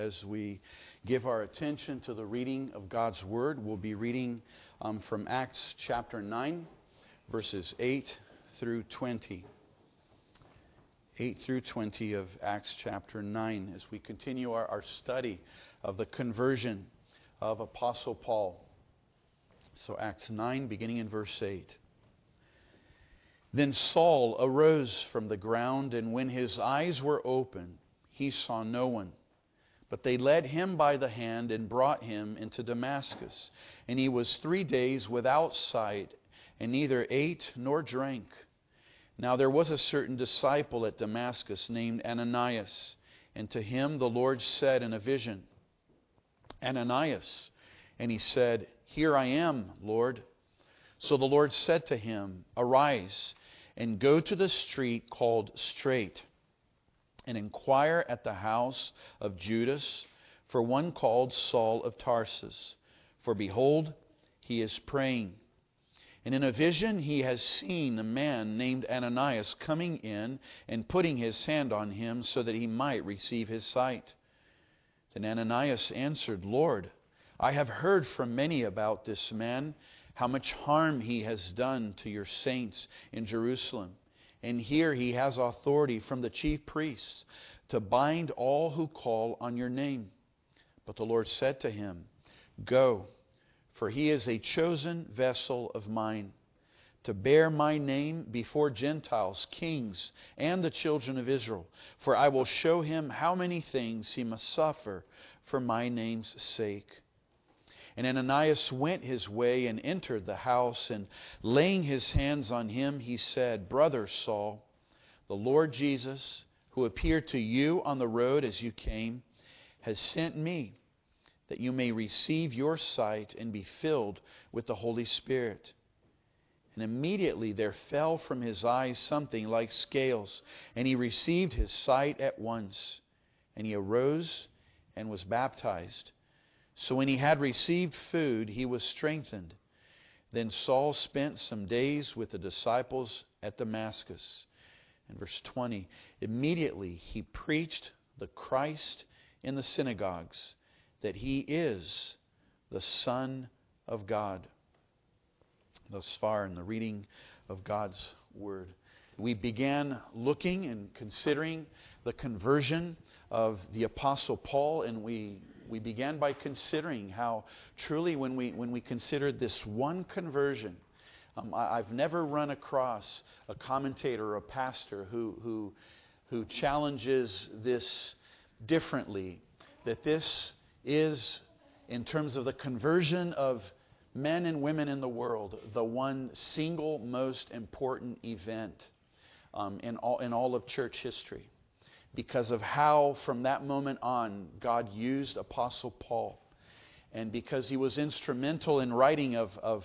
As we give our attention to the reading of God's Word, we'll be reading from Acts chapter 9, verses 8 through 20. 8 through 20 of Acts chapter 9 as we continue our study of the conversion of Apostle Paul. So Acts 9, beginning in verse 8. Then Saul arose from the ground, and when his eyes were opened, he saw no one. But they led him by the hand and brought him into Damascus. And he was 3 days without sight, and neither ate nor drank. Now there was a certain disciple at Damascus named Ananias. And to him the Lord said in a vision, Ananias. And he said, Here I am, Lord. So the Lord said to him, Arise, and go to the street called Straight, and inquire at the house of Judas for one called Saul of Tarsus. For behold, he is praying. And in a vision he has seen a man named Ananias coming in and putting his hand on him so that he might receive his sight. Then Ananias answered, Lord, I have heard from many about this man, how much harm he has done to your saints in Jerusalem. And here he has authority from the chief priests to bind all who call on your name. But the Lord said to him, Go, for he is a chosen vessel of mine, to bear my name before Gentiles, kings, and the children of Israel. For I will show him how many things he must suffer for my name's sake. And Ananias went his way and entered the house, and laying his hands on him, he said, Brother Saul, the Lord Jesus, who appeared to you on the road as you came, has sent me, that you may receive your sight and be filled with the Holy Spirit. And immediately there fell from his eyes something like scales, and he received his sight at once. And he arose and was baptized. So when he had received food, he was strengthened. Then Saul spent some days with the disciples at Damascus. In verse 20, immediately he preached the Christ in the synagogues, that he is the Son of God. Thus far in the reading of God's Word. We began looking and considering the conversion of the Apostle Paul, and we began by considering how truly when we considered this one conversion, I've never run across a commentator or a pastor who challenges this differently, that this is, in terms of the conversion of men and women in the world, the one single most important event in all of church history. Because of how, from that moment on, God used Apostle Paul. And because he was instrumental in writing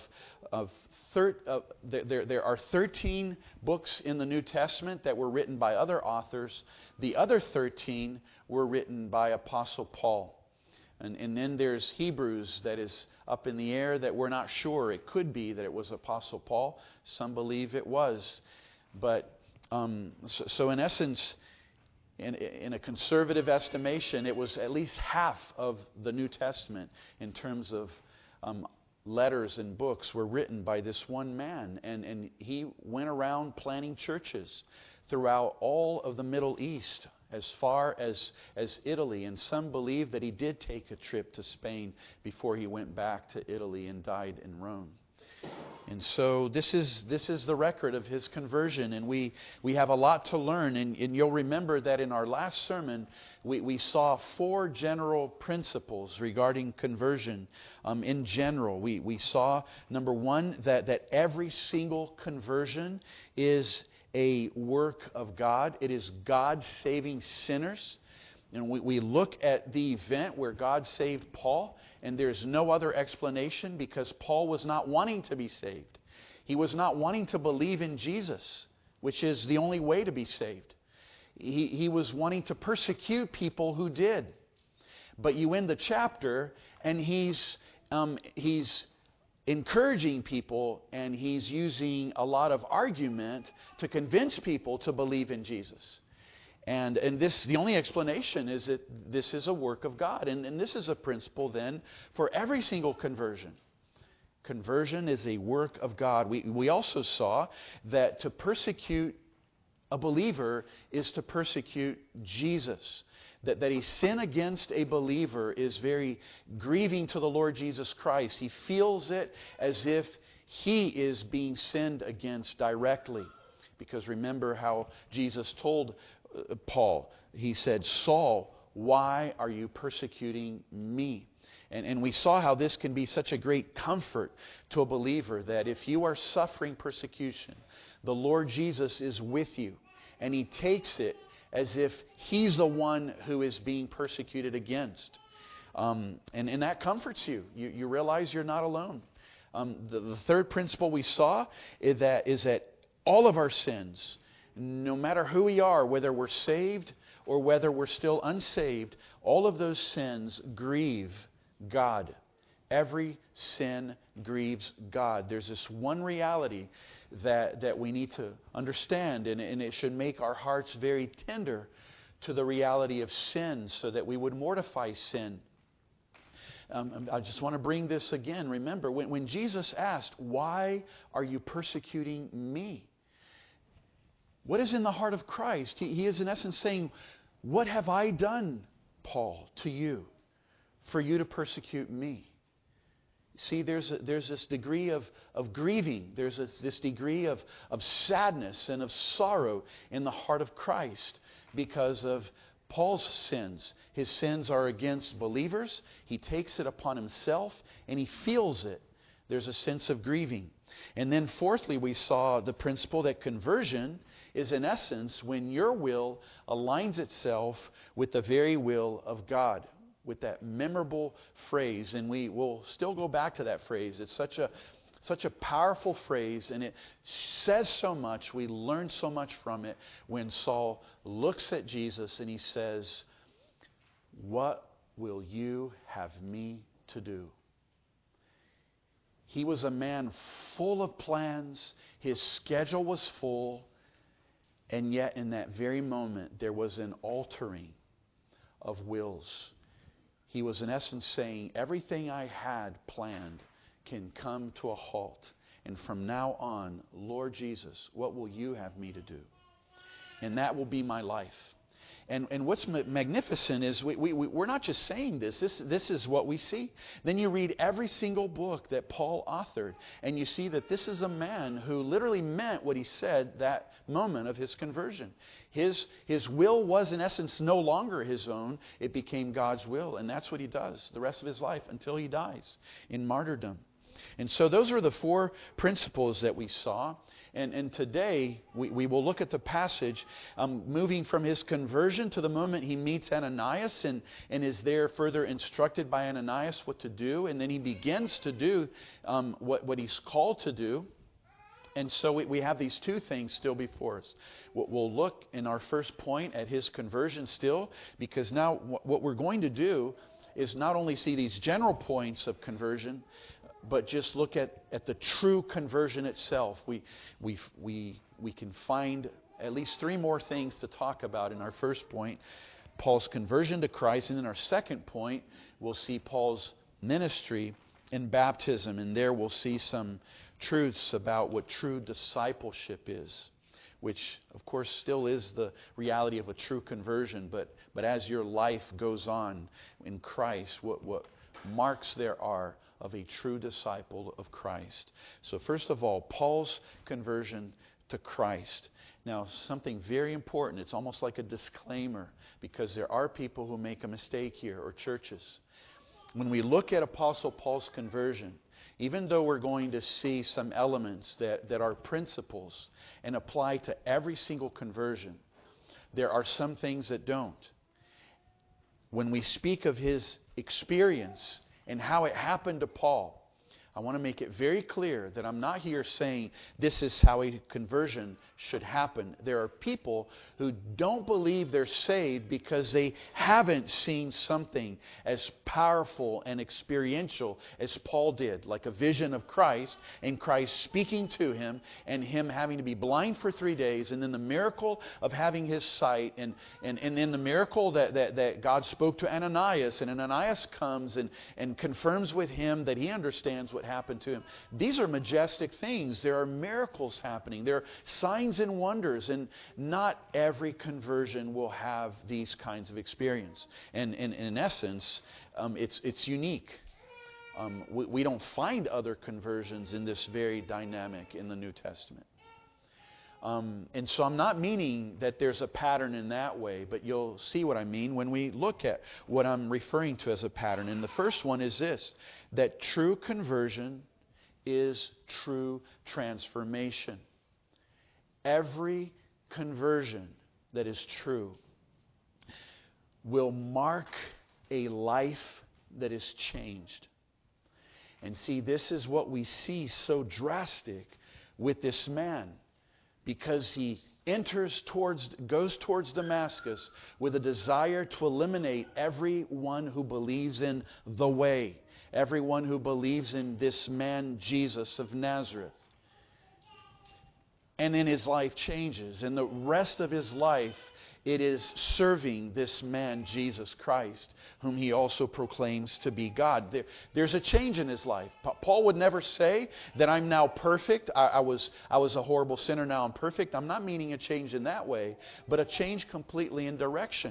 there are 13 books in the New Testament that were written by other authors. The other 13 were written by Apostle Paul. And then there's Hebrews that is up in the air that we're not sure. It could be that it was Apostle Paul. Some believe it was. But so in essence, in a conservative estimation, it was at least half of the New Testament in terms of letters and books were written by this one man. And he went around planting churches throughout all of the Middle East, as far as Italy. And some believe that he did take a trip to Spain before he went back to Italy and died in Rome. And so this is the record of his conversion, and we have a lot to learn. And you'll remember that in our last sermon, we saw 4 general principles regarding conversion. In general, we saw, number 1, that every single conversion is a work of God. It is God saving sinners. And we look at the event where God saved Paul, and there's no other explanation, because Paul was not wanting to be saved. He was not wanting to believe in Jesus, which is the only way to be saved. He was wanting to persecute people who did. But you end the chapter, and he's encouraging people, and he's using a lot of argument to convince people to believe in Jesus. And this, the only explanation is that this is a work of God. And this is a principle then for every single conversion. Conversion is a work of God. We also saw that to persecute a believer is to persecute Jesus. That a sin against a believer is very grieving to the Lord Jesus Christ. He feels it as if he is being sinned against directly. Because remember how Jesus told Paul, he said, "Saul, why are you persecuting me?" And we saw how this can be such a great comfort to a believer, that if you are suffering persecution, the Lord Jesus is with you. And He takes it as if He's the one who is being persecuted against. And that comforts you. You realize you're not alone. The third principle we saw is that all of our sins, no matter who we are, whether we're saved or whether we're still unsaved, all of those sins grieve God. Every sin grieves God. There's this one reality that we need to understand, and it should make our hearts very tender to the reality of sin, so that we would mortify sin. I just want to bring this again. Remember, when Jesus asked, "Why are you persecuting me?" What is in the heart of Christ? He is in essence saying, "What have I done, Paul, to you for you to persecute me?" See, there's this degree of grieving. There's this degree of sadness and of sorrow in the heart of Christ because of Paul's sins. His sins are against believers. He takes it upon himself and he feels it. There's a sense of grieving. And then fourthly, we saw the principle that conversion is in essence when your will aligns itself with the very will of God, with that memorable phrase. And we will still go back to that phrase. It's such a powerful phrase, and it says so much. We learn so much from it when Saul looks at Jesus and he says, "What will you have me to do?" He was a man full of plans. His schedule was full. And yet in that very moment, there was an altering of wills. He was in essence saying, everything I had planned can come to a halt. And from now on, Lord Jesus, what will you have me to do? And that will be my life. And what's magnificent is we're not just saying this. This is what we see. Then you read every single book that Paul authored, and you see that this is a man who literally meant what he said that moment of his conversion. His will was in essence no longer his own. It became God's will, and that's what he does the rest of his life until he dies in martyrdom. And so those are the four principles that we saw. And today, we will look at the passage moving from his conversion to the moment he meets Ananias and is there further instructed by Ananias what to do. And then he begins to do what he's called to do. And so we have these two things still before us. We'll look in our first point at his conversion still, because now what we're going to do is not only see these general points of conversion, but just look at the true conversion itself. We can find at least three more things to talk about in our first point, Paul's conversion to Christ. And in our second point, we'll see Paul's ministry in baptism. And there we'll see some truths about what true discipleship is, which of course still is the reality of a true conversion. But as your life goes on in Christ, what marks there are of a true disciple of Christ. So first of all, Paul's conversion to Christ. Now, something very important. It's almost like a disclaimer, because there are people who make a mistake here, or churches. When we look at Apostle Paul's conversion, even though we're going to see some elements that are principles and apply to every single conversion, there are some things that don't. When we speak of his experience and how it happened to Paul, I want to make it very clear that I'm not here saying this is how a conversion should happen. There are people who don't believe they're saved because they haven't seen something as powerful and experiential as Paul did, like a vision of Christ and Christ speaking to him and him having to be blind for 3 days, and then the miracle of having his sight, and then the miracle that God spoke to Ananias, and Ananias comes and confirms with him that he understands what happened to him. These are majestic things. There are miracles happening. There are signs and wonders, and not every conversion will have these kinds of experience. And in essence, it's unique. We don't find other conversions in this very dynamic in the New Testament. And so I'm not meaning that there's a pattern in that way, but you'll see what I mean when we look at what I'm referring to as a pattern. And the first one is this, that true conversion is true transformation. Every conversion that is true will mark a life that is changed. And see, this is what we see so drastic with this man, because he goes towards Damascus with a desire to eliminate everyone who believes in the way, everyone who believes in this man Jesus of Nazareth. And then his life changes, and the rest of his life it is serving this man Jesus Christ, whom he also proclaims to be God. There's a change in his life. Paul would never say that I'm now perfect. I was a horrible sinner, now I'm perfect. I'm not meaning a change in that way, but a change completely in direction.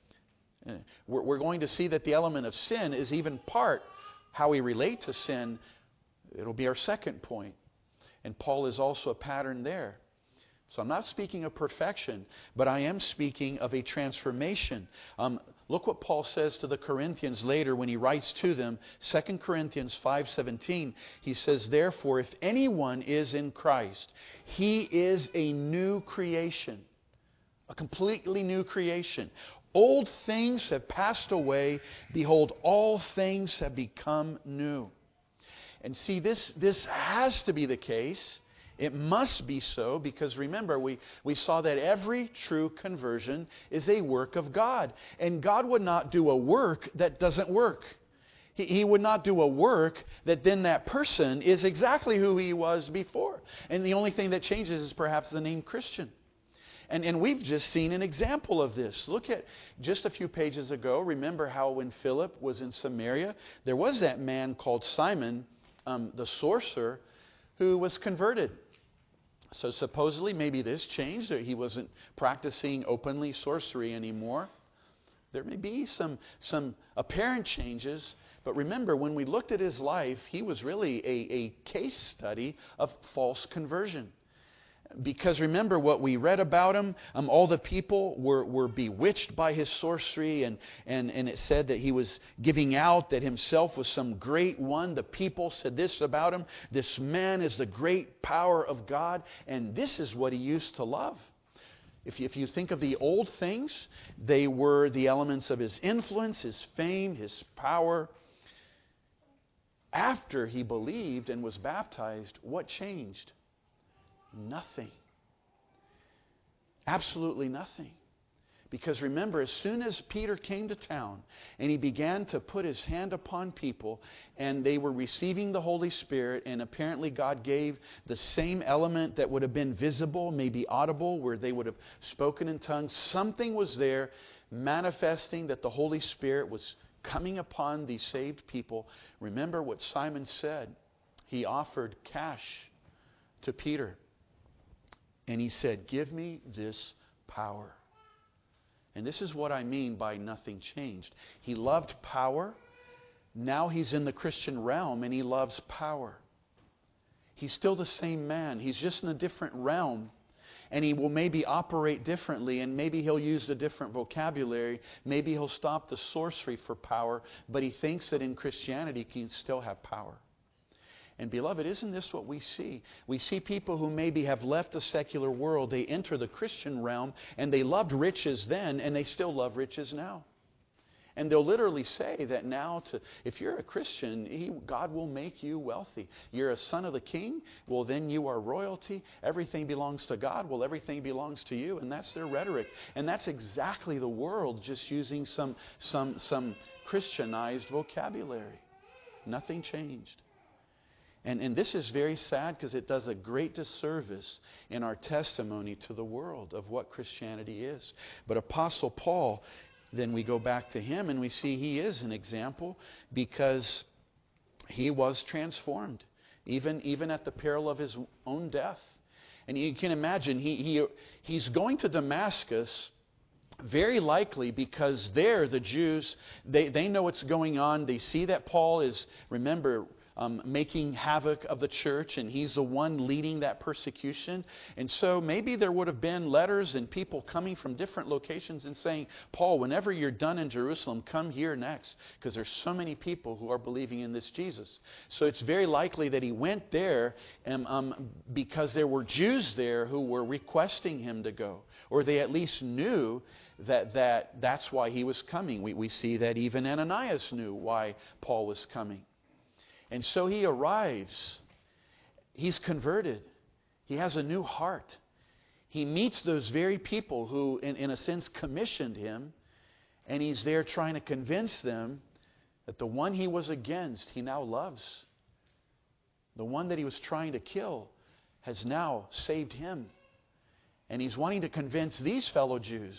We're going to see that the element of sin is even part how we relate to sin. It'll be our second point. And Paul is also a pattern there. So I'm not speaking of perfection, but I am speaking of a transformation. Look what Paul says to the Corinthians later when he writes to them, 2 Corinthians 5:17. He says, therefore, if anyone is in Christ, he is a new creation, a completely new creation. Old things have passed away. Behold, all things have become new. And see, this has to be the case. It must be so, because remember, we saw that every true conversion is a work of God. And God would not do a work that doesn't work. He would not do a work that then that person is exactly who he was before. And the only thing that changes is perhaps the name Christian. And we've just seen an example of this. Look at just a few pages ago. Remember how when Philip was in Samaria, there was that man called Simon, the sorcerer, who was converted. So supposedly maybe this changed, or he wasn't practicing openly sorcery anymore. There may be some apparent changes, but remember, when we looked at his life, he was really a case study of false conversion. Because remember what we read about him, all the people were bewitched by his sorcery, and it said that he was giving out that himself was some great one. The people said this about him: this man is the great power of God, and this is what he used to love. If you think of the old things, they were the elements of his influence, his fame, his power. After he believed and was baptized, what changed? Nothing. Absolutely nothing. Because remember, as soon as Peter came to town and he began to put his hand upon people, and they were receiving the Holy Spirit, and apparently God gave the same element that would have been visible, maybe audible, where they would have spoken in tongues. Something was there manifesting that the Holy Spirit was coming upon these saved people. Remember what Simon said. He offered cash to Peter. And he said, give me this power. And this is what I mean by nothing changed. He loved power. Now he's in the Christian realm and he loves power. He's still the same man. He's just in a different realm. And he will maybe operate differently, and maybe he'll use a different vocabulary. Maybe he'll stop the sorcery for power, but he thinks that in Christianity he can still have power. And beloved, isn't this what we see? We see people who maybe have left the secular world. They enter the Christian realm, and they loved riches then, and they still love riches now. And they'll literally say that now, if you're a Christian, God will make you wealthy. You're a son of the king, well then you are royalty. Everything belongs to God, well everything belongs to you. And that's their rhetoric. And that's exactly the world, just using some Christianized vocabulary. Nothing changed. And this is very sad because it does a great disservice in our testimony to the world of what Christianity is. But Apostle Paul, then we go back to him and we see he is an example because he was transformed, even at the peril of his own death. And you can imagine, he's going to Damascus very likely because there the Jews, they know what's going on. They see that Paul is, remember, making havoc of the church, and he's the one leading that persecution. And so maybe there would have been letters and people coming from different locations and saying, Paul, whenever you're done in Jerusalem, come here next, because there's so many people who are believing in this Jesus. So it's very likely that he went there because there were Jews there who were requesting him to go, or they at least knew that's why he was coming. We see that even Ananias knew why Paul was coming. And so he arrives. He's converted. He has a new heart. He meets those very people who, in a sense, commissioned him. And he's there trying to convince them that the one he was against, he now loves. The one that he was trying to kill has now saved him. And he's wanting to convince these fellow Jews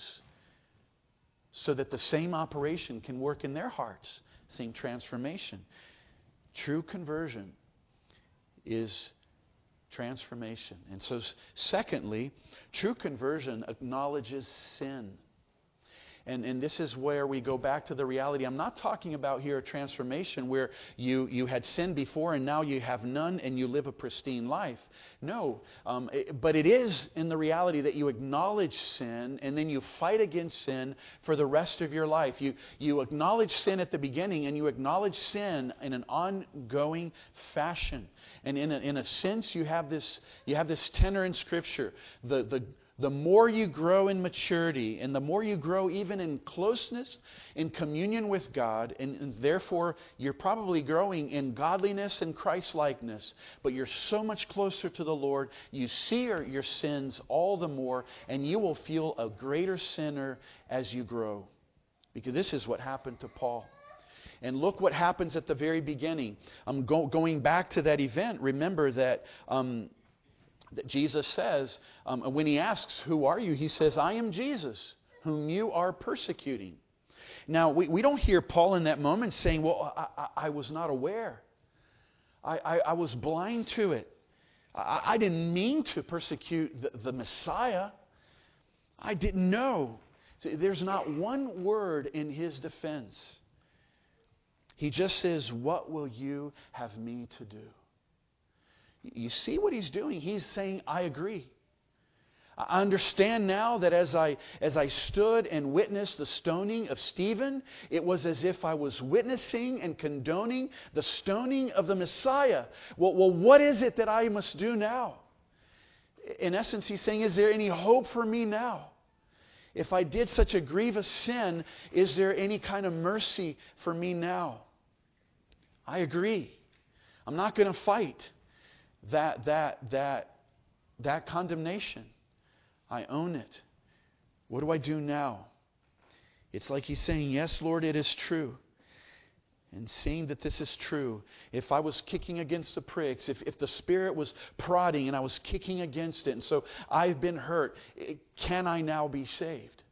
so that the same operation can work in their hearts, same transformation. True conversion is transformation. And so, secondly, true conversion acknowledges sin. And this is where we go back to the reality. I'm not talking about here a transformation where you had sin before and now you have none and you live a pristine life. No, but it is in the reality that you acknowledge sin and then you fight against sin for the rest of your life. You acknowledge sin at the beginning and you acknowledge sin in an ongoing fashion. And in a sense, you have this tenor in Scripture. The more you grow in maturity and the more you grow even in closeness, in communion with God, and therefore you're probably growing in godliness and Christ-likeness, but you're so much closer to the Lord, you see your sins all the more, and you will feel a greater sinner as you grow. Because this is what happened to Paul. And look what happens at the very beginning. Going back to that event, remember that Jesus says, when he asks, who are you? He says, I am Jesus, whom you are persecuting. Now, we don't hear Paul in that moment saying, well, I was not aware. I was blind to it. I didn't mean to persecute the Messiah. I didn't know. See, there's not one word in his defense. He just says, what will you have me to do? You see what he's doing? He's saying, I agree. I understand now that as I stood and witnessed the stoning of Stephen, it was as if I was witnessing and condoning the stoning of the Messiah. Well, what is it that I must do now? In essence, he's saying, is there any hope for me now? If I did such a grievous sin, is there any kind of mercy for me now? I agree. I'm not going to fight that condemnation. I own it. What do I do now? It's like he's saying, yes, Lord, it is true. And seeing that this is true, if I was kicking against the pricks, if the Spirit was prodding and I was kicking against it, and so I've been hurt, can I now be saved?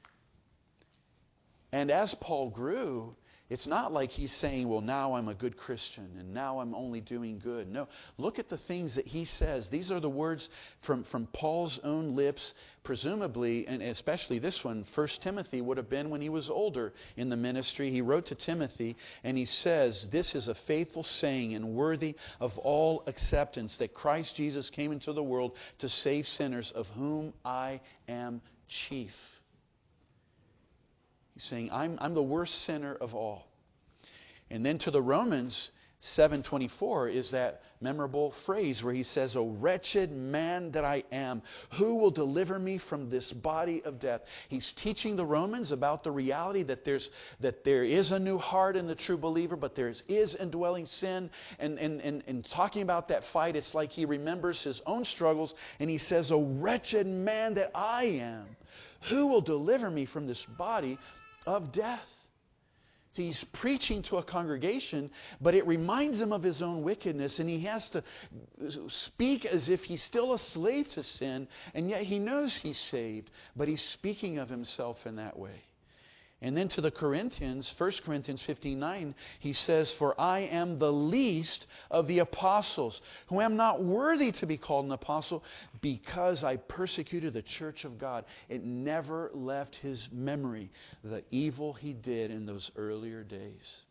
And as Paul grew, it's not like he's saying, well, now I'm a good Christian and now I'm only doing good. No, look at the things that he says. These are the words from Paul's own lips, presumably, and especially this one, 1 Timothy would have been when he was older in the ministry. He wrote to Timothy and he says, this is a faithful saying and worthy of all acceptance, that Christ Jesus came into the world to save sinners, of whom I am chief. He's saying, I'm the worst sinner of all. And then to the Romans, 7:24 is that memorable phrase where he says, "O wretched man that I am, who will deliver me from this body of death?" He's teaching the Romans about the reality that there is a new heart in the true believer, but there is indwelling sin. And talking about that fight, it's like he remembers his own struggles, and he says, "O wretched man that I am, who will deliver me from this body of death?" He's preaching to a congregation, but it reminds him of his own wickedness, and he has to speak as if he's still a slave to sin, and yet he knows he's saved, but he's speaking of himself in that way. And then to the Corinthians, 1 Corinthians 15:9, he says, "For I am the least of the apostles, who am not worthy to be called an apostle, because I persecuted the church of God." It never left his memory, the evil he did in those earlier days.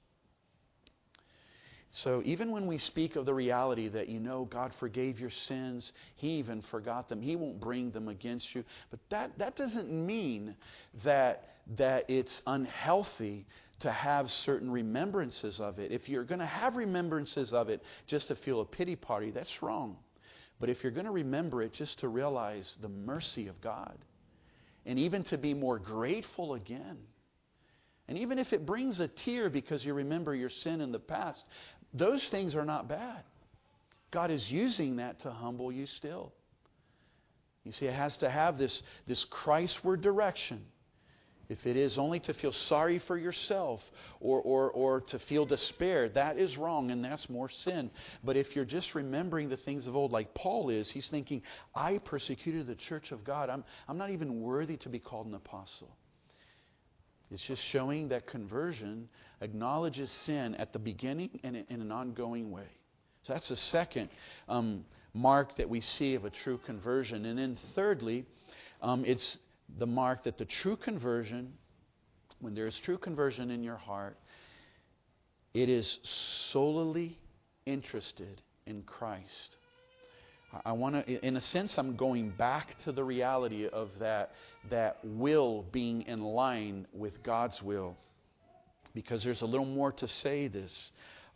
So even when we speak of the reality that, God forgave your sins, He even forgot them, He won't bring them against you. But that doesn't mean that it's unhealthy to have certain remembrances of it. If you're going to have remembrances of it just to feel a pity party, that's wrong. But if you're going to remember it just to realize the mercy of God, and even to be more grateful again, and even if it brings a tear because you remember your sin in the past, those things are not bad. God is using that to humble you still. You see, it has to have this Christward direction. If it is only to feel sorry for yourself or to feel despair, that is wrong, and that's more sin. But if you're just remembering the things of old, like Paul is, he's thinking, I persecuted the church of God. I'm not even worthy to be called an apostle. It's just showing that conversion acknowledges sin at the beginning and in an ongoing way. So that's the second mark that we see of a true conversion. And then thirdly, it's the mark that the true conversion, when there is true conversion in your heart, it is solely interested in Christ. I want to, in a sense, I'm going back to the reality of that will being in line with God's will. Because there's a little more to say this.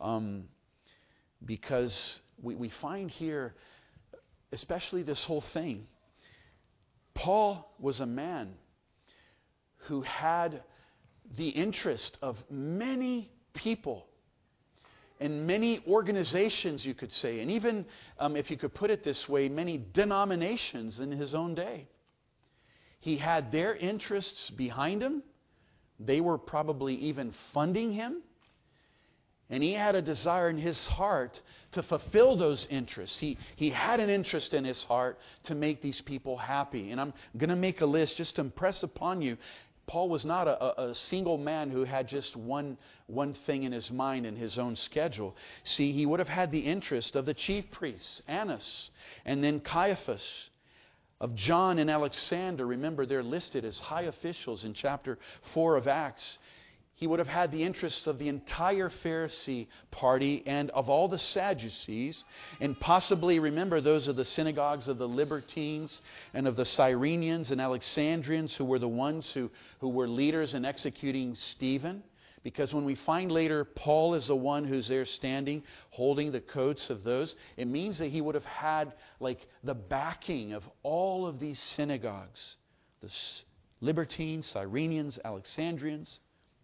Because we find here, especially this whole thing, Paul was a man who had the interest of many people and many organizations, you could say, and even, if you could put it this way, many denominations in his own day. He had their interests behind him. They were probably even funding him. And he had a desire in his heart to fulfill those interests. He had an interest in his heart to make these people happy. And I'm going to make a list just to impress upon you. Paul was not a single man who had just one thing in his mind and his own schedule. See, he would have had the interest of the chief priests, Annas, and then Caiaphas, of John and Alexander. Remember, they're listed as high officials in chapter 4 of Acts. He would have had the interests of the entire Pharisee party and of all the Sadducees, and possibly, remember, those of the synagogues of the Libertines and of the Cyrenians and Alexandrians, who were the ones who were leaders in executing Stephen. Because when we find later Paul is the one who's there standing, holding the coats of those, it means that he would have had like the backing of all of these synagogues. The Libertines, Cyrenians, Alexandrians.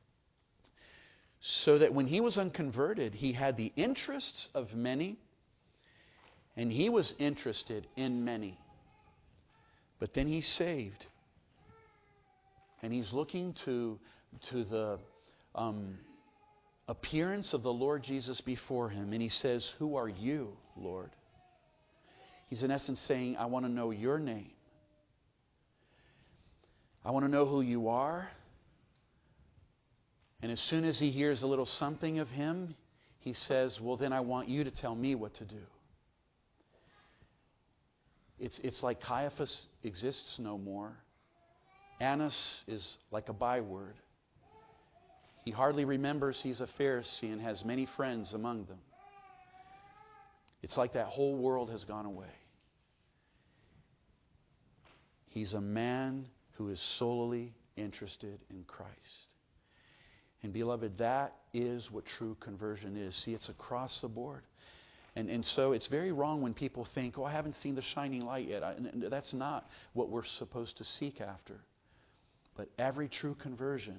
So that when he was unconverted, he had the interests of many, and he was interested in many. But then he's saved. And he's looking to the appearance of the Lord Jesus before him. And he says, "Who are you, Lord?" He's in essence saying, I want to know your name. I want to know who you are. And as soon as he hears a little something of him, he says, well, then I want you to tell me what to do. It's like Caiaphas exists no more. Annas is like a byword. He hardly remembers he's a Pharisee and has many friends among them. It's like that whole world has gone away. He's a man who is solely interested in Christ. And beloved, that is what true conversion is. See, it's across the board. And so it's very wrong when people think, oh, I haven't seen the shining light yet. And that's not what we're supposed to seek after. But every true conversion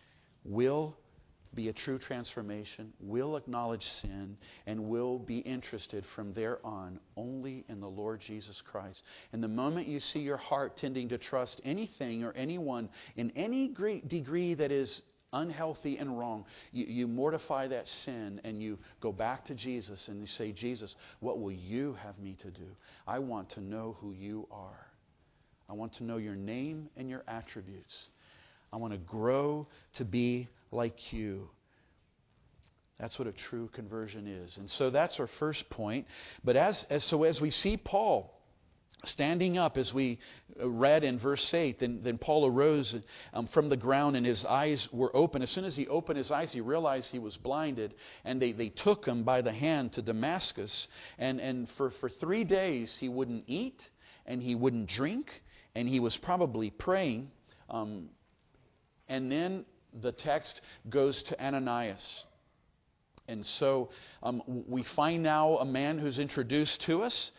will be a true transformation, will acknowledge sin, and will be interested from there on only in the Lord Jesus Christ. And the moment you see your heart tending to trust anything or anyone in any great degree that is unhealthy and wrong, you mortify that sin and you go back to Jesus and you say, Jesus, what will you have me to do? I want to know who you are. I want to know your name and your attributes. I want to grow to be like you. That's what a true conversion is. And so that's our first point. But as we see Paul standing up, as we read in verse 8, then Paul arose from the ground and his eyes were open. As soon as he opened his eyes, he realized he was blinded. And they took him by the hand to Damascus. And for 3 days he wouldn't eat and he wouldn't drink. And he was probably praying. And then the text goes to Ananias. And so we find now a man who's introduced to us.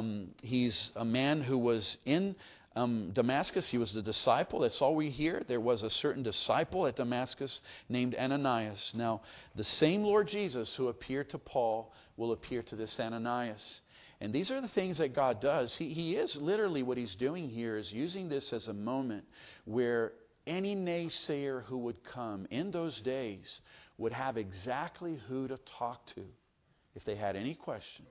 He's a man who was in Damascus. He was the disciple. That's all we hear. There was a certain disciple at Damascus named Ananias. Now, the same Lord Jesus who appeared to Paul will appear to this Ananias. And these are the things that God does. He is literally, what he's doing here is using this as a moment where any naysayer who would come in those days would have exactly who to talk to if they had any question.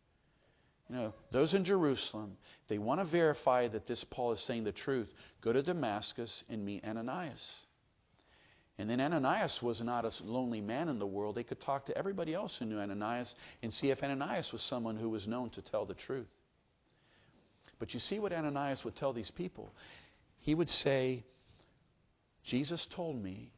You know, those in Jerusalem, they want to verify that this Paul is saying the truth. Go to Damascus and meet Ananias. And then Ananias was not a lonely man in the world. They could talk to everybody else who knew Ananias and see if Ananias was someone who was known to tell the truth. But you see what Ananias would tell these people. He would say, Jesus told me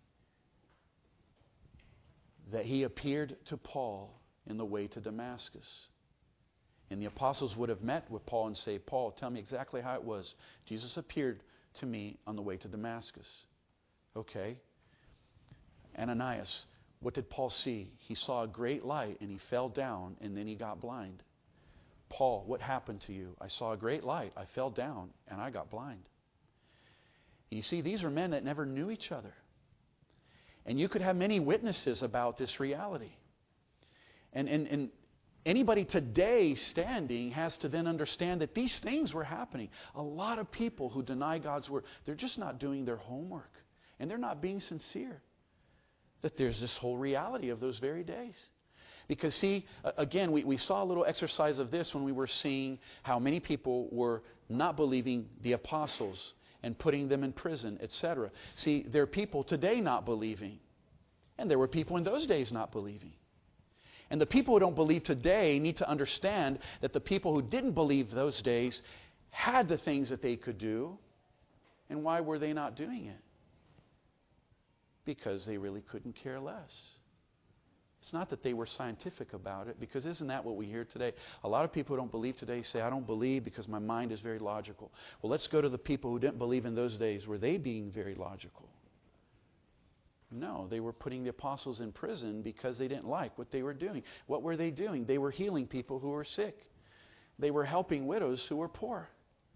that he appeared to Paul in the way to Damascus. And the apostles would have met with Paul and say, Paul, tell me exactly how it was. Jesus appeared to me on the way to Damascus. Okay. Ananias, what did Paul see? He saw a great light and he fell down and then he got blind. Paul, what happened to you? I saw a great light. I fell down and I got blind. And you see, these are men that never knew each other. And you could have many witnesses about this reality. And anybody today standing has to then understand that these things were happening. A lot of people who deny God's word, they're just not doing their homework. And they're not being sincere. That there's this whole reality of those very days. Because see, again, we saw a little exercise of this when we were seeing how many people were not believing the apostles and putting them in prison, etc. See, there are people today not believing. And there were people in those days not believing. And the people who don't believe today need to understand that the people who didn't believe those days had the things that they could do. And why were they not doing it? Because they really couldn't care less. It's not that they were scientific about it, because isn't that what we hear today? A lot of people who don't believe today say, I don't believe because my mind is very logical. Well, let's go to the people who didn't believe in those days. Were they being very logical? No, they were putting the apostles in prison because they didn't like what they were doing. What were they doing? They were healing people who were sick. They were helping widows who were poor.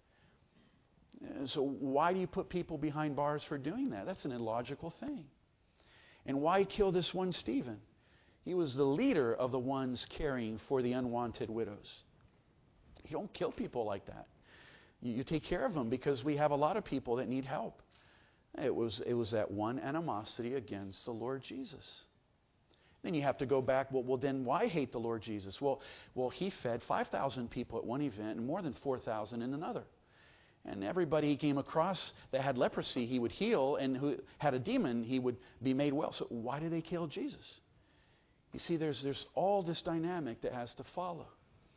So why do you put people behind bars for doing that? That's an illogical thing. And why kill this one Stephen? He was the leader of the ones caring for the unwanted widows. You don't kill people like that. You take care of them because we have a lot of people that need help. It was that one animosity against the Lord Jesus. Then you have to go back, well then why hate the Lord Jesus? Well, he fed 5,000 people at one event and more than 4,000 in another. And everybody he came across that had leprosy, he would heal, and who had a demon, he would be made well. So why did they kill Jesus? You see, there's all this dynamic that has to follow.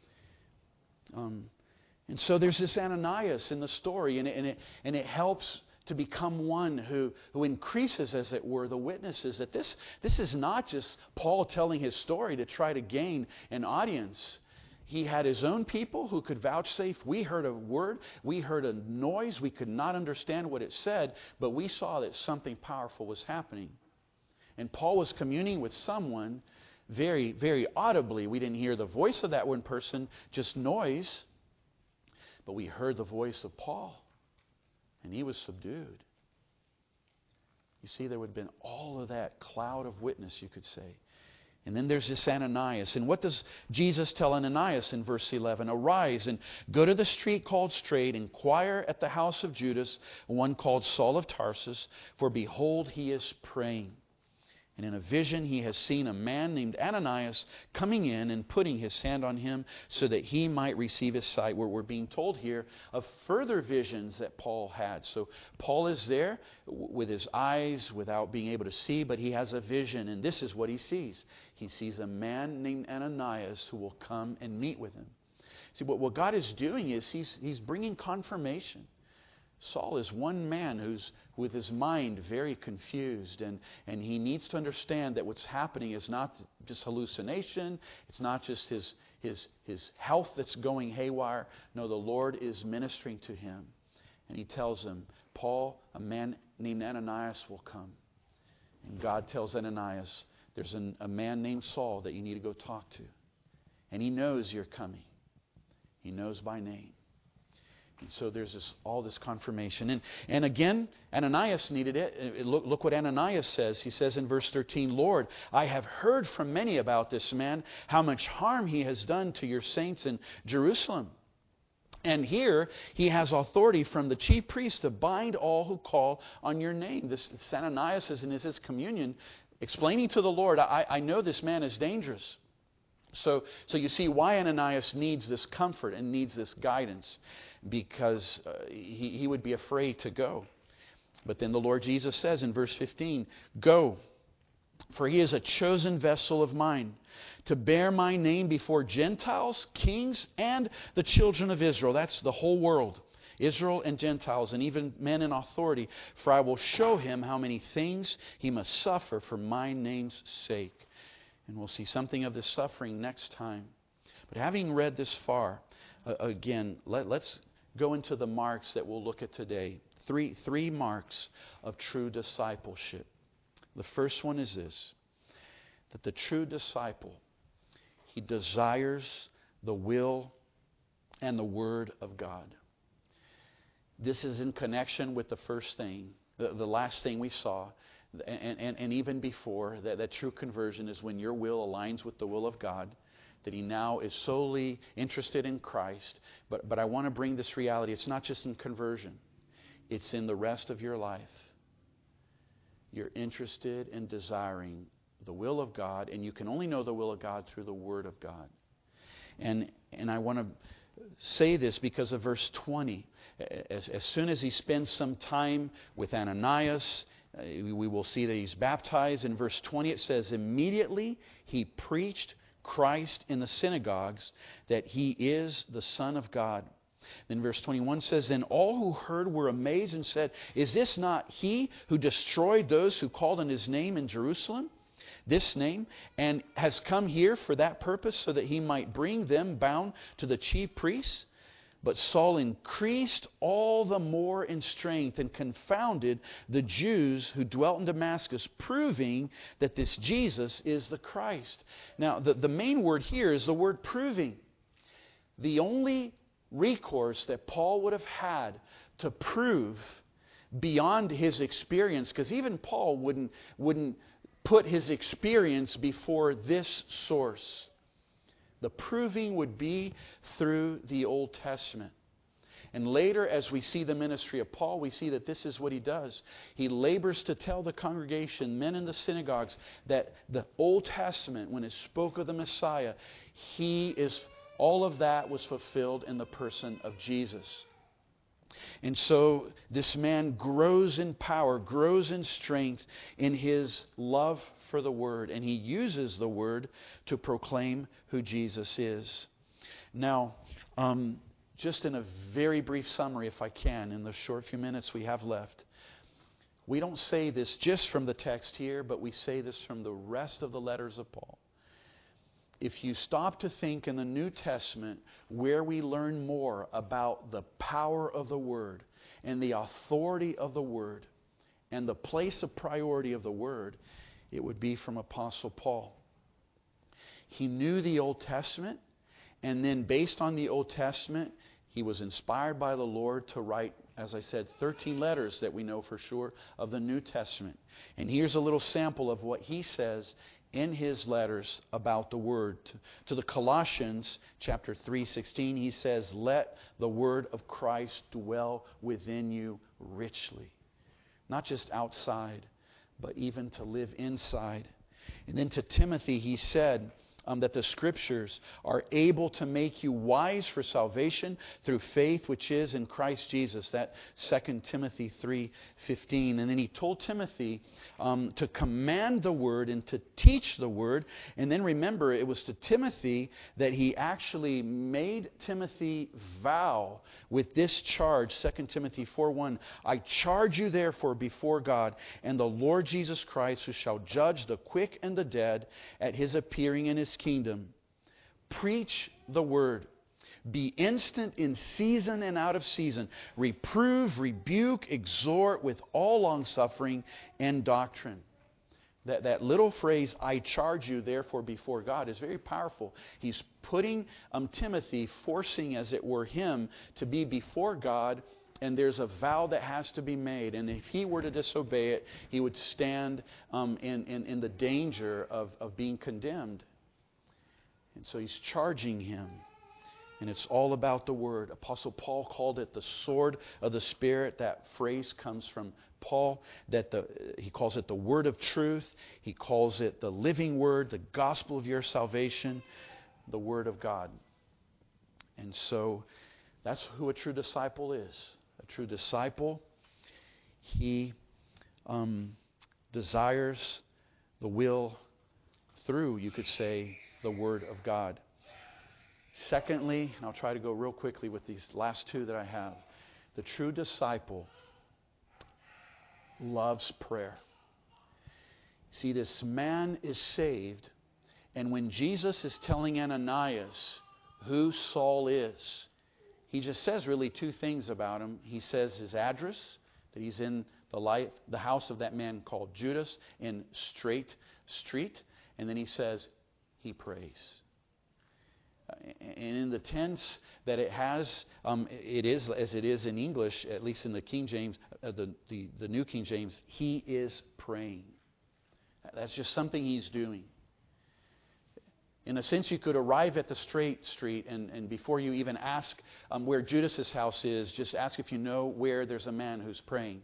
And so there's this Ananias in the story, and it helps to become one who increases, as it were, the witnesses. That this is not just Paul telling his story to try to gain an audience. He had his own people who could vouchsafe. We heard a word, we heard a noise, we could not understand what it said, but we saw that something powerful was happening. And Paul was communing with someone very, very audibly. We didn't hear the voice of that one person, just noise. But we heard the voice of Paul. And he was subdued. You see, there would have been all of that cloud of witness, you could say. And then there's this Ananias. And what does Jesus tell Ananias in verse 11? Arise and go to the street called Straight, inquire at the house of Judas, one called Saul of Tarsus, for behold, he is praying. And in a vision he has seen a man named Ananias coming in and putting his hand on him so that he might receive his sight. We're being told here of further visions that Paul had. So Paul is there with his eyes without being able to see, but he has a vision, and this is what he sees. He sees a man named Ananias who will come and meet with him. See, what God is doing is he's bringing confirmation. Saul is one man who's with his mind very confused, and he needs to understand that what's happening is not just hallucination, it's not just his health that's going haywire. No, the Lord is ministering to him. And he tells him, Paul, a man named Ananias will come. And God tells Ananias, there's a man named Saul that you need to go talk to. And he knows you're coming. He knows by name. And so there's all this confirmation. And again, Ananias needed it. Look what Ananias says. He says in verse 13, Lord, I have heard from many about this man, how much harm he has done to your saints in Jerusalem. And here he has authority from the chief priest to bind all who call on your name. This Ananias is in his communion explaining to the Lord, I know this man is dangerous. So you see why Ananias needs this comfort and needs this guidance, because he would be afraid to go. But then the Lord Jesus says in verse 15, Go, for he is a chosen vessel of mine, to bear my name before Gentiles, kings, and the children of Israel. That's the whole world. Israel and Gentiles, and even men in authority. For I will show him how many things he must suffer for my name's sake. And we'll see something of this suffering next time. But having read this far, again, let's go into the marks that we'll look at today. Three marks of true discipleship. The first one is this, that the true disciple, he desires the will and the Word of God. This is in connection with the first thing, the last thing we saw, and even before, that true conversion is when your will aligns with the will of God, that he now is solely interested in Christ. But I want to bring this reality. It's not just in conversion. It's in the rest of your life. You're interested in desiring the will of God, and you can only know the will of God through the Word of God. And I want to say this because of verse 20. As soon as he spends some time with Ananias, we will see that he's baptized. In verse 20 it says, immediately he preached Christ in the synagogues, that he is the Son of God. Then verse 21 says, then all who heard were amazed and said, is this not he who destroyed those who called on his name in Jerusalem? This name, and has come here for that purpose, so that he might bring them bound to the chief priests? But Saul increased all the more in strength and confounded the Jews who dwelt in Damascus, proving that this Jesus is the Christ. Now, the main word here is the word proving. The only recourse that Paul would have had to prove beyond his experience, because even Paul wouldn't put his experience before this source. The proving would be through the Old Testament. And later, as we see the ministry of Paul, we see that this is what he does. He labors to tell the congregation, men in the synagogues, that the Old Testament, when it spoke of the Messiah, all of that was fulfilled in the person of Jesus. And so this man grows in power, grows in strength in his love for the Word, and he uses the Word to proclaim who Jesus is. Now, just in a very brief summary, if I can, in the short few minutes we have left, we don't say this just from the text here, but we say this from the rest of the letters of Paul. If you stop to think in the New Testament where we learn more about the power of the Word and the authority of the Word and the place of priority of the Word, it would be from Apostle Paul. He knew the Old Testament, and then based on the Old Testament, he was inspired by the Lord to write, as I said, 13 letters that we know for sure of the New Testament. And here's a little sample of what he says in his letters about the Word. To the Colossians, chapter 3:16, he says, "Let the Word of Christ dwell within you richly." Not just outside, but even to live inside. And then to Timothy, he said that the Scriptures are able to make you wise for salvation through faith which is in Christ Jesus. That 2 Timothy 3:15. And then he told Timothy to command the Word and to teach the Word. And then remember, it was to Timothy that he actually made Timothy vow with this charge, 2 Timothy 4:1. "I charge you therefore before God and the Lord Jesus Christ, who shall judge the quick and the dead at His appearing in His kingdom. Preach the Word. Be instant in season and out of season. Reprove, rebuke, exhort with all longsuffering and doctrine." That little phrase, "I charge you therefore before God," is very powerful. He's putting Timothy, forcing as it were him to be before God, and there's a vow that has to be made. And if he were to disobey it, he would stand in the danger of being condemned. And so he's charging him. And it's all about the Word. Apostle Paul called it the sword of the Spirit. That phrase comes from Paul. He calls it the Word of truth. He calls it the living Word, the gospel of your salvation, the Word of God. And so that's who a true disciple is. A true disciple, he desires the will through, you could say, the Word of God. Secondly, and I'll try to go real quickly with these last two that I have. The true disciple loves prayer. See, this man is saved, and when Jesus is telling Ananias who Saul is, he just says really two things about him. He says his address, that he's in the house of that man called Judas in Straight Street, and then he says he prays. And in the tense that it has, it is as it is in English, at least in the King James, the New King James, he is praying. That's just something he's doing. In a sense, you could arrive at the Straight Street, and before you even ask where Judas's house is, just ask if you know where there's a man who's praying.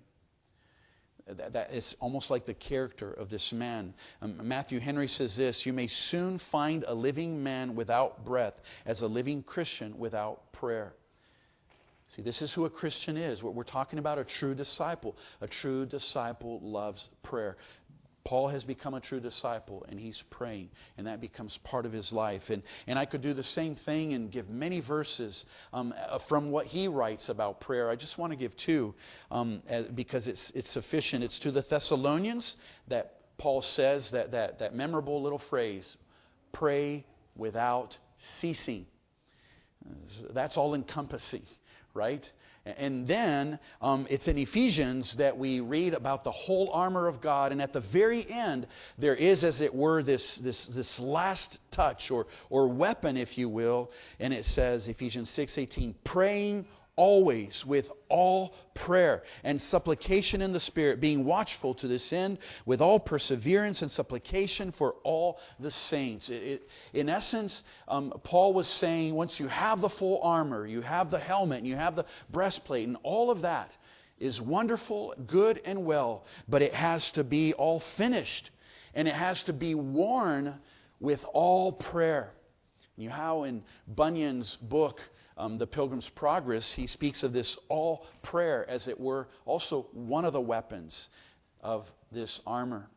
That is almost like the character of this man. Matthew Henry says this: "You may soon find a living man without breath as a living Christian without prayer." See, this is who a Christian is. We're talking about a true disciple. A true disciple loves prayer. Paul has become a true disciple, and he's praying, and that becomes part of his life. And I could do the same thing and give many verses from what he writes about prayer. I just want to give two because it's sufficient. It's to the Thessalonians that Paul says that memorable little phrase, "Pray without ceasing." That's all encompassing, right? And then it's in Ephesians that we read about the whole armor of God. And at the very end, there is, as it were, this last touch or weapon, if you will. And it says, Ephesians 6:18, "Praying always with all prayer and supplication in the Spirit, being watchful to this end with all perseverance and supplication for all the saints." In essence, Paul was saying, once you have the full armor, you have the helmet, and you have the breastplate, and all of that is wonderful, good, and well, but it has to be all finished, and it has to be worn with all prayer. You know how in Bunyan's book, The Pilgrim's Progress, he speaks of this all prayer, as it were, also one of the weapons of this armor.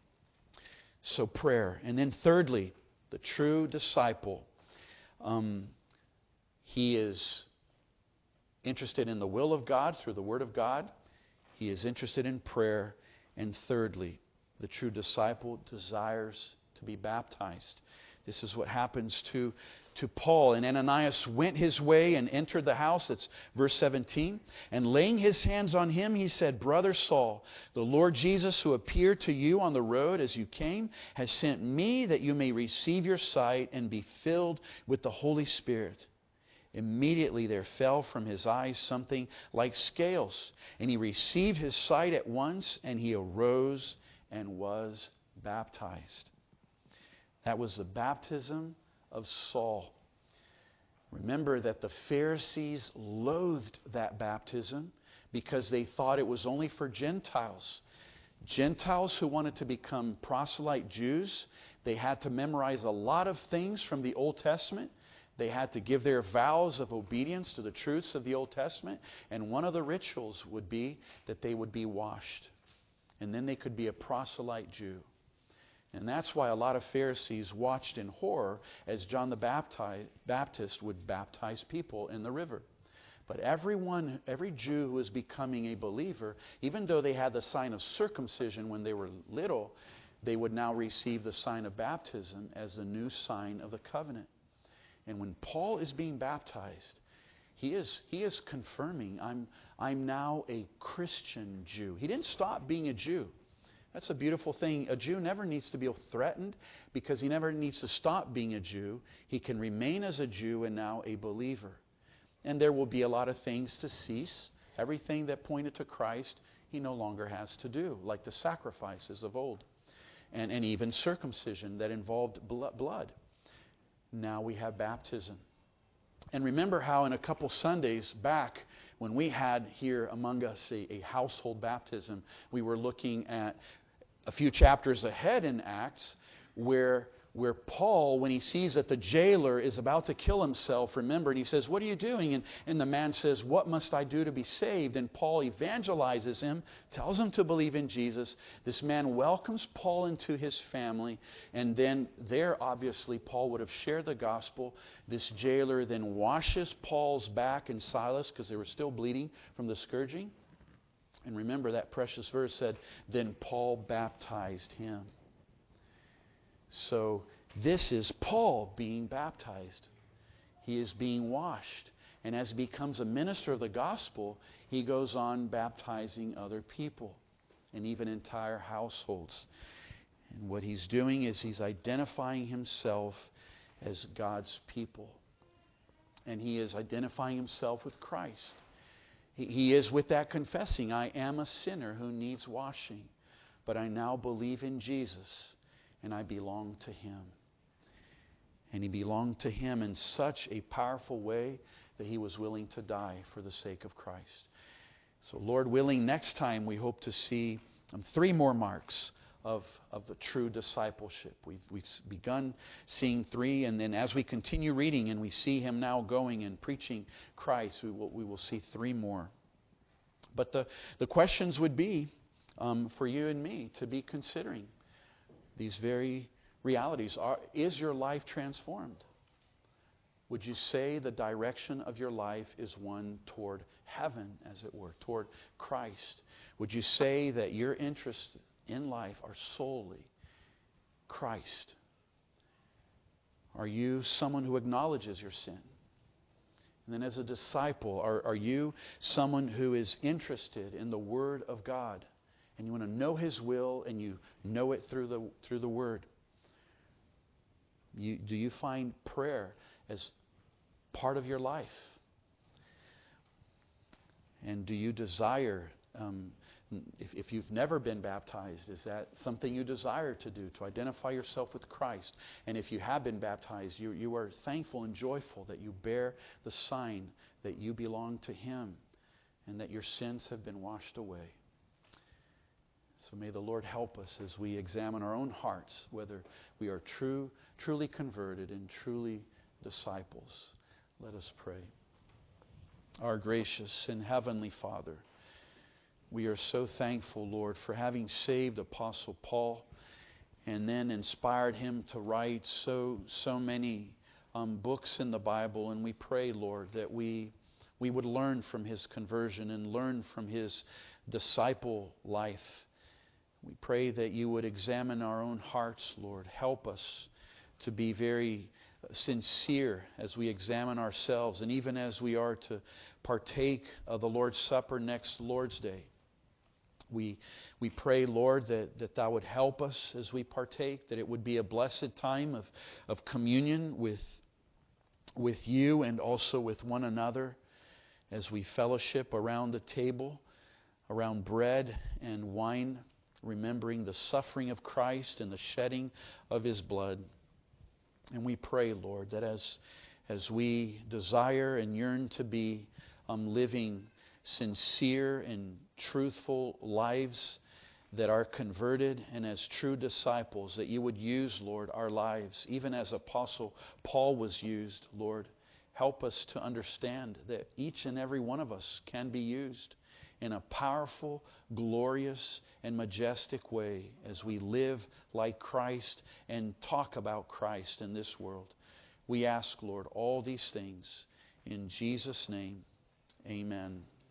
So prayer. And then thirdly, the true disciple, he is interested in the will of God through the Word of God. He is interested in prayer. And thirdly, the true disciple desires to be baptized. This is what happens to Paul. And Ananias went his way and entered the house. That's verse 17. And laying his hands on him, he said, Brother Saul, the Lord Jesus, who appeared to you on the road as you came, has sent me that you may receive your sight and be filled with the Holy Spirit. Immediately there fell from his eyes something like scales, and he received his sight at once, and he arose and was baptized. That was the baptism of Saul. Remember that the Pharisees loathed that baptism because they thought it was only for Gentiles. Gentiles who wanted to become proselyte Jews, they had to memorize a lot of things from the Old Testament. They had to give their vows of obedience to the truths of the Old Testament. And one of the rituals would be that they would be washed. And then they could be a proselyte Jew. And that's why a lot of Pharisees watched in horror as John the Baptist would baptize people in the river. But every Jew who was becoming a believer, even though they had the sign of circumcision when they were little, they would now receive the sign of baptism as the new sign of the covenant. And when Paul is being baptized, he is confirming, I'm now a Christian Jew. He didn't stop being a Jew. That's a beautiful thing. A Jew never needs to be threatened because he never needs to stop being a Jew. He can remain as a Jew and now a believer. And there will be a lot of things to cease. Everything that pointed to Christ, he no longer has to do, like the sacrifices of old. And even circumcision that involved blood. Now we have baptism. And remember how in a couple Sundays back, when we had here among us a household baptism, we were looking at a few chapters ahead in Acts where Paul, when he sees that the jailer is about to kill himself, remember, and he says, what are you doing? And the man says, what must I do to be saved? And Paul evangelizes him, tells him to believe in Jesus. This man welcomes Paul into his family, and then there, obviously, Paul would have shared the gospel. This jailer then washes Paul's back and Silas, because they were still bleeding from the scourging. And remember, that precious verse said, then Paul baptized him. So this is Paul being baptized. He is being washed. And as he becomes a minister of the gospel, he goes on baptizing other people and even entire households. And what he's doing is he's identifying himself as God's people. And he is identifying himself with Christ. He is with that confessing, I am a sinner who needs washing, but I now believe in Jesus. And I belong to Him. And he belonged to Him in such a powerful way that he was willing to die for the sake of Christ. So Lord willing, next time we hope to see 3 more marks of the true discipleship. We've begun seeing 3, and then as we continue reading and we see him now going and preaching Christ, we will see 3 more. But the questions would be for you and me to be considering. These very realities. Is your life transformed? Would you say the direction of your life is one toward heaven, as it were, toward Christ? Would you say that your interests in life are solely Christ? Are you someone who acknowledges your sin? And then as a disciple, are you someone who is interested in the Word of God? And you want to know His will, and you know it through the Word. Do you find prayer as part of your life? And do you desire, if you've never been baptized, is that something you desire to do, to identify yourself with Christ? And if you have been baptized, you are thankful and joyful that you bear the sign that you belong to Him and that your sins have been washed away. So may the Lord help us as we examine our own hearts, whether we are truly converted and truly disciples. Let us pray. Our gracious and heavenly Father, we are so thankful, Lord, for having saved Apostle Paul and then inspired him to write so many books in the Bible. And we pray, Lord, that we would learn from his conversion and learn from his disciple life. We pray that you would examine our own hearts, Lord. Help us to be very sincere as we examine ourselves, and even as we are to partake of the Lord's Supper next Lord's Day. We pray, Lord, that Thou would help us as we partake, that it would be a blessed time of communion with You and also with one another as we fellowship around the table, around bread and wine, remembering the suffering of Christ and the shedding of His blood. And we pray, Lord, that as we desire and yearn to be living sincere and truthful lives that are converted, and as true disciples, that You would use, Lord, our lives, even as Apostle Paul was used, Lord. Help us to understand that each and every one of us can be used in a powerful, glorious, and majestic way as we live like Christ and talk about Christ in this world. We ask, Lord, all these things in Jesus' name. Amen.